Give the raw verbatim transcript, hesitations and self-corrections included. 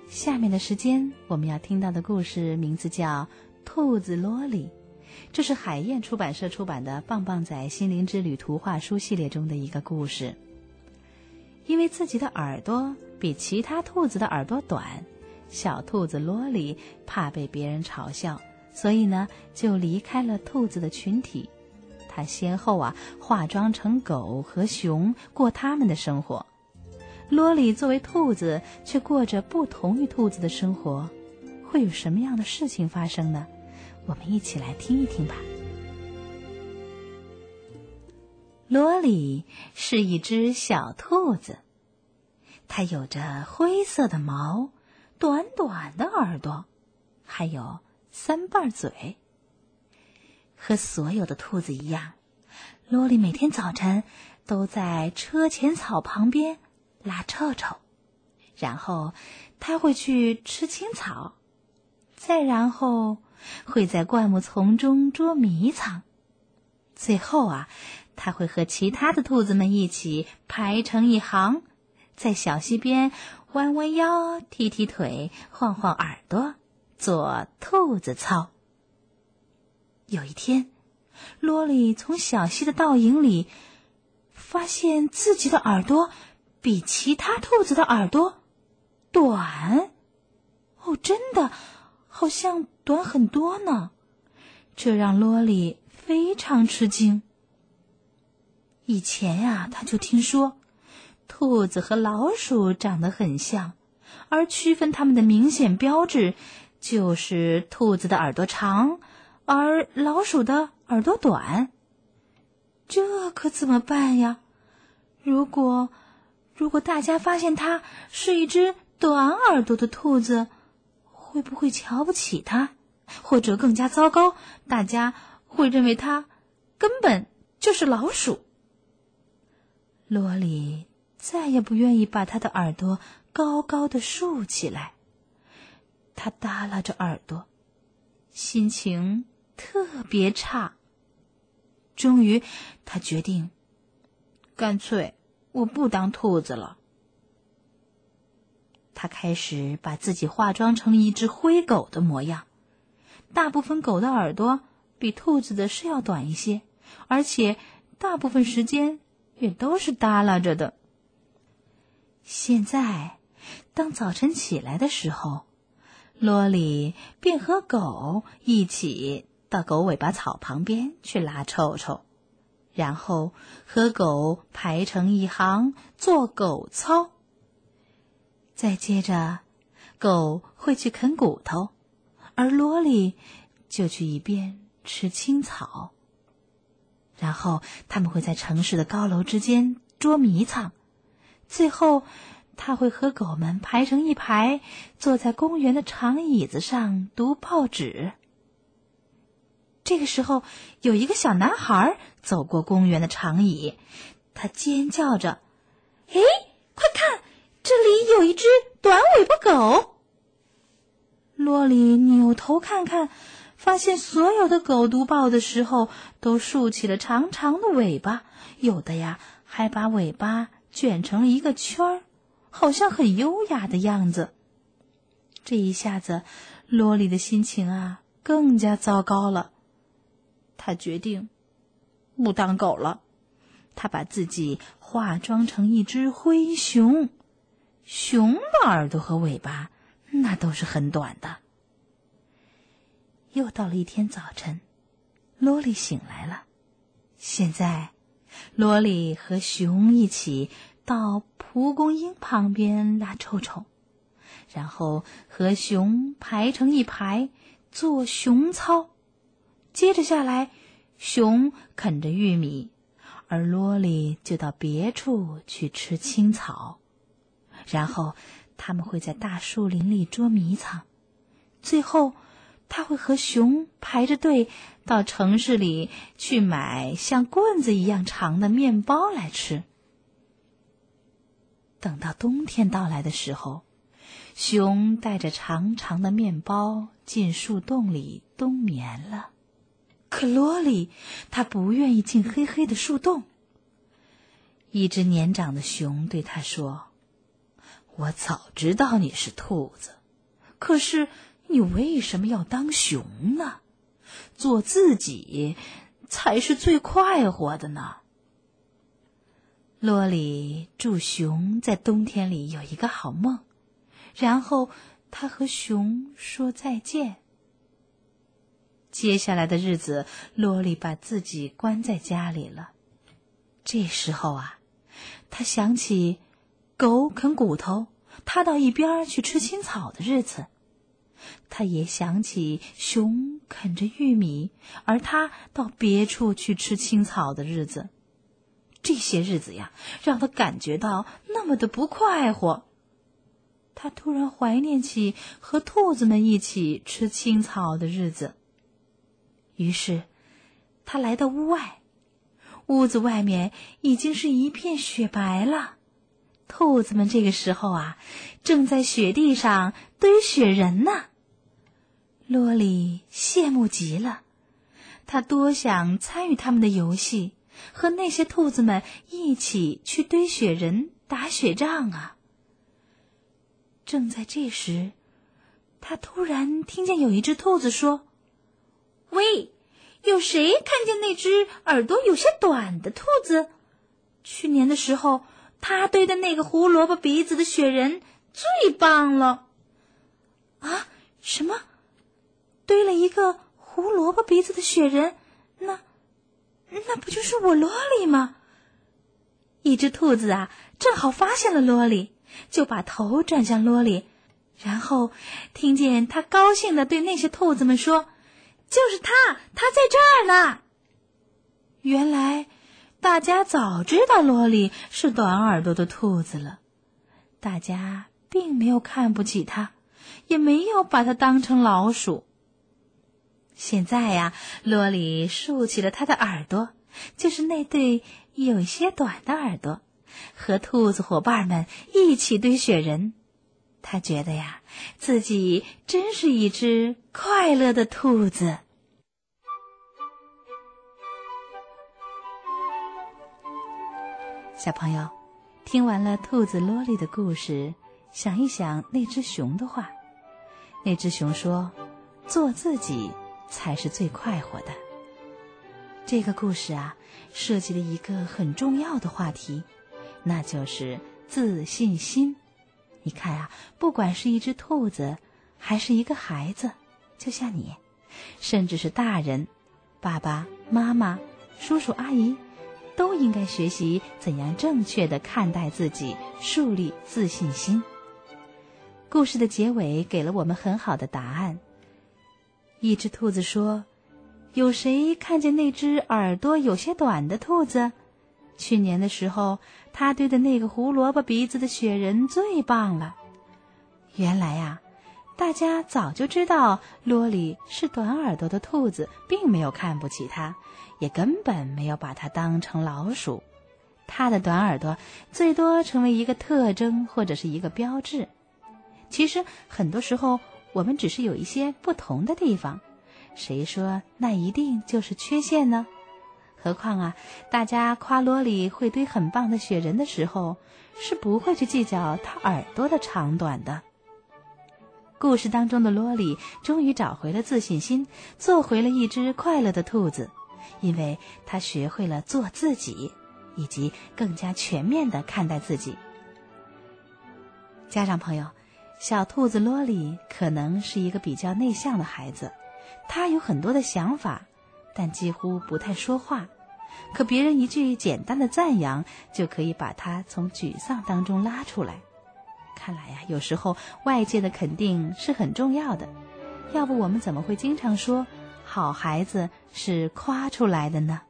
下面的时间我们要听到的故事名字叫《兔子罗里》，这是海燕出版社出版的《棒棒仔心灵之旅》图画书系列中的一个故事。因为自己的耳朵比其他兔子的耳朵短，小兔子罗里怕被别人嘲笑，所以呢就离开了兔子的群体。他先后啊化妆成狗和熊过他们的生活。罗里作为兔子却过着不同于兔子的生活，会有什么样的事情发生呢？我们一起来听一听吧。罗里是一只小兔子，它有着灰色的毛，短短的耳朵，还有三瓣嘴。和所有的兔子一样，罗里每天早晨都在车前草旁边拉臭臭，然后他会去吃青草，再然后会在灌木丛中捉迷藏，最后啊，他会和其他的兔子们一起排成一行，在小溪边弯弯腰、踢踢腿、晃晃耳朵，做兔子操。有一天，罗里从小溪的倒影里发现自己的耳朵比其他兔子的耳朵短。哦，真的，好像短很多呢。这让罗里非常吃惊。以前呀、啊，他就听说兔子和老鼠长得很像，而区分它们的明显标志就是兔子的耳朵长，而老鼠的耳朵短。这可怎么办呀？如果如果大家发现它是一只短耳朵的兔子，会不会瞧不起它？或者更加糟糕，大家会认为它根本就是老鼠。罗里再也不愿意把他的耳朵高高的竖起来，他耷拉着耳朵，心情特别差。终于他决定，干脆我不当兔子了。他开始把自己化妆成一只灰狗的模样。大部分狗的耳朵比兔子的是要短一些，而且大部分时间也都是耷拉着的。现在当早晨起来的时候，罗里便和狗一起到狗尾巴草旁边去拉臭臭，然后和狗排成一行做狗操。再接着，狗会去啃骨头，而罗里就去一边吃青草。然后他们会在城市的高楼之间捉迷藏，最后他会和狗们排成一排，坐在公园的长椅子上读报纸。这个时候，有一个小男孩走过公园的长椅，他尖叫着：“诶，快看，这里有一只短尾巴狗！”罗里扭头看看，发现所有的狗读报的时候都竖起了长长的尾巴，有的呀还把尾巴卷成了一个圈儿，好像很优雅的样子。这一下子，罗里的心情啊更加糟糕了。他决定不当狗了，他把自己化妆成一只灰熊。熊的耳朵和尾巴那都是很短的。又到了一天早晨，罗里醒来了。现在，罗里和熊一起到蒲公英旁边拉臭臭，然后和熊排成一排做熊操。接着下来，熊啃着玉米，而罗里就到别处去吃青草。然后他们会在大树林里捉迷藏，最后他会和熊排着队到城市里去买像棍子一样长的面包来吃。等到冬天到来的时候，熊带着长长的面包进树洞里冬眠了。可罗里他不愿意进黑黑的树洞。一只年长的熊对他说：“我早知道你是兔子， 可是你为什么要当熊呢？做自己才是最快活的呢。罗里祝熊在冬天里有一个好梦，然后他和熊说再见。接下来的日子，罗里把自己关在家里了。这时候啊，他想起狗啃骨头，他到一边去吃青草的日子。他也想起熊啃着玉米，而他到别处去吃青草的日子。这些日子呀，让他感觉到那么的不快活。他突然怀念起和兔子们一起吃青草的日子。于是他来到屋外，屋子外面已经是一片雪白了。兔子们这个时候啊，正在雪地上堆雪人呢。罗里羡慕极了，他多想参与他们的游戏，和那些兔子们一起去堆雪人、打雪仗啊。正在这时，他突然听见有一只兔子说：“喂，有谁看见那只耳朵有些短的兔子？去年的时候，他堆的那个胡萝卜鼻子的雪人最棒了。”啊，什么？堆了一个胡萝卜鼻子的雪人？那那不就是我罗里吗？一只兔子啊，正好发现了罗里，就把头转向罗里，然后听见他高兴地对那些兔子们说：“就是他，他在这儿呢。”原来大家早知道罗里是短耳朵的兔子了，大家并没有看不起他，也没有把他当成老鼠。现在呀，罗里竖起了他的耳朵，就是那对有些短的耳朵，和兔子伙伴们一起堆雪人。他觉得呀，自己真是一只快乐的兔子。小朋友，听完了兔子罗里的故事，想一想那只熊的话。那只熊说：“做自己才是最快活的。”这个故事啊，涉及了一个很重要的话题，那就是自信心。你看啊，不管是一只兔子，还是一个孩子，就像你，甚至是大人，爸爸妈妈、叔叔阿姨，都应该学习怎样正确地看待自己，树立自信心。故事的结尾给了我们很好的答案。一只兔子说：“有谁看见那只耳朵有些短的兔子？去年的时候，他堆的那个胡萝卜鼻子的雪人最棒了。”原来啊，大家早就知道罗里是短耳朵的兔子，并没有看不起他，也根本没有把他当成老鼠。他的短耳朵最多成为一个特征或者是一个标志。其实很多时候我们只是有一些不同的地方，谁说那一定就是缺陷呢？何况啊，大家夸罗里会堆很棒的雪人的时候，是不会去计较他耳朵的长短的。故事当中的罗里终于找回了自信心，做回了一只快乐的兔子，因为他学会了做自己，以及更加全面地看待自己。家长朋友，小兔子罗里可能是一个比较内向的孩子，他有很多的想法，但几乎不太说话。可别人一句简单的赞扬，就可以把他从沮丧当中拉出来。看来呀，有时候外界的肯定是很重要的，要不我们怎么会经常说好孩子是夸出来的呢？